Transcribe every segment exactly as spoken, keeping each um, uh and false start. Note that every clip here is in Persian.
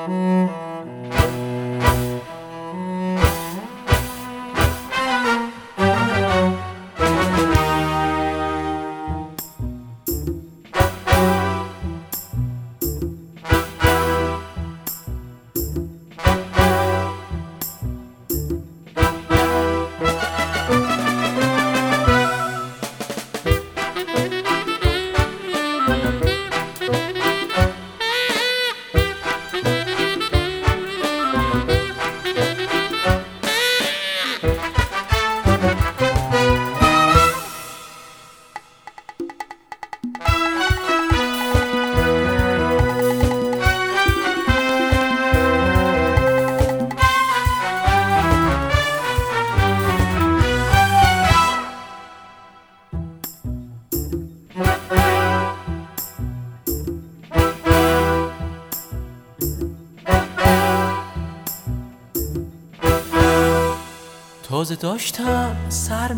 تازه داشتم سر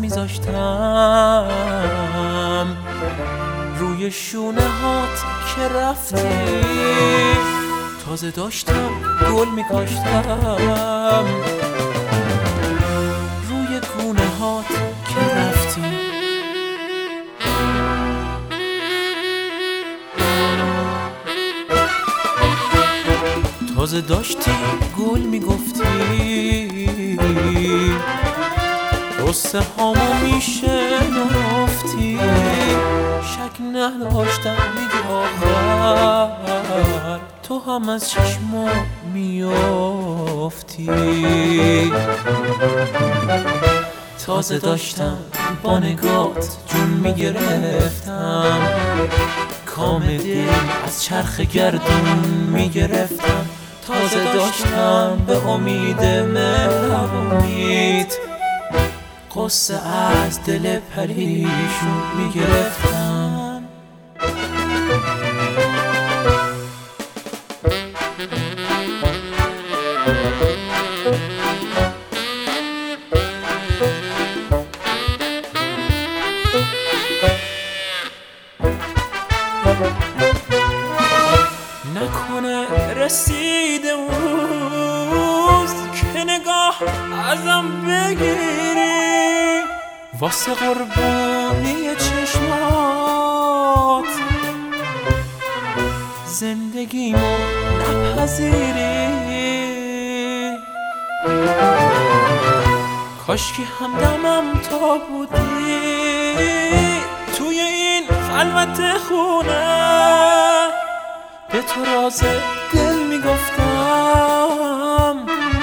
میذاشتم روی شونه هات که رفتی، تازه داشتم گل میکاشتم روی گونه هات که رفتی. تازه داشتی گل میگفتی، قصه هامو میشنفتی، شک نداشتم دیگه آخر تو هم از چشما میافتی. تازه داشتم با نگات جون میگرفتم، کام دل از چرخ گردون میگرفتم. تازه داشتم به امید مهربونیت قصه از دل پریشون میگرفتم. نکنه رسیده روز که نگاه ازم بگیری، واسه قربونی چشمات زندگیمو نپذیری. کاشکی همدمم تا بودی توی این خلوت خونه، به تو راز دل میگفتم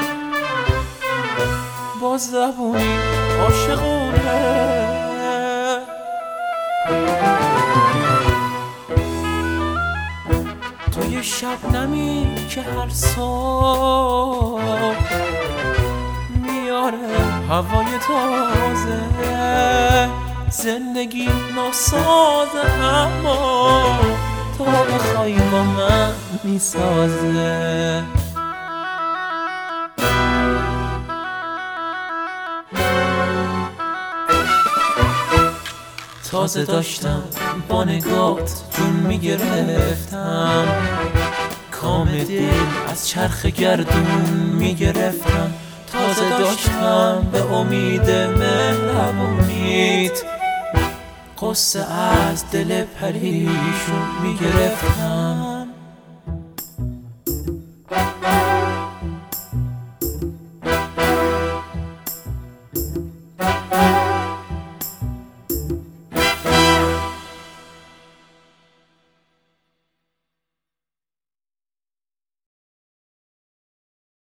با زبونی عاشقونه. توی شبنمی که هر صبح میاره هوای تازه، زندگی ناسازه اما تو بخوای با من میسازه. تازه داشتم با نگات جون میگرفتم، کام دل از چرخ گردون میگرفتم. تازه داشتم به امید مهربونیت قصه از دل پریشون میگرفتم.